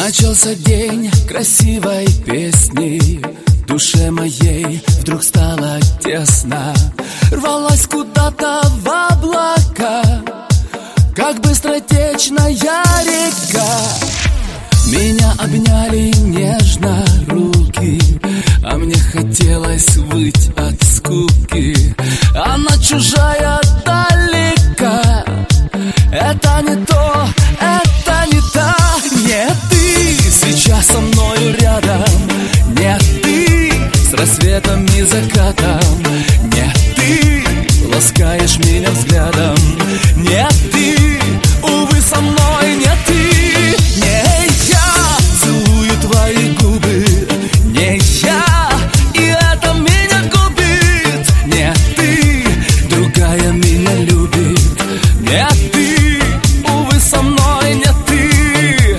Начался день красивой песней, душе моей вдруг стало тесно. Рвалась куда-то в облака, как быстротечная река. Меня обняли нежно руки, а мне хотелось выть от скуки. Она чужая далека, это не то, это не та. Нет, ты сейчас со мною рядом, нет, ты с рассветом и закатом, нет, ты ласкаешь меня взглядом, нет, ты, увы, со мной, нет, ты. Не я целую твои губы, не я, и это меня губит. Нет, ты, другая меня любит, нет, ты, увы, со мной, нет, ты.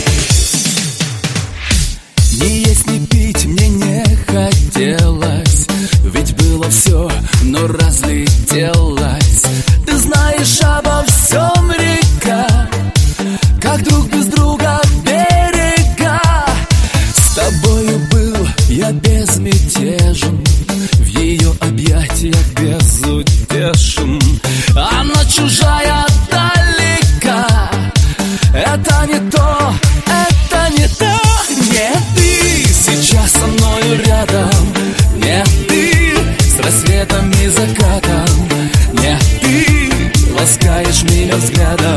Не есть, не пить мне не хотелось, ведь было все, но разлетелось. Ты знаешь обо всем, река, как друг без друга берега. С тобою был я безмятежен, в ее объятиях безутешен. Она чужая далека, это не то, это не то. Нет, ты сейчас со мною рядом, нет, ты с рассветом и закатом, нет, ты ласкаешь меня взглядом.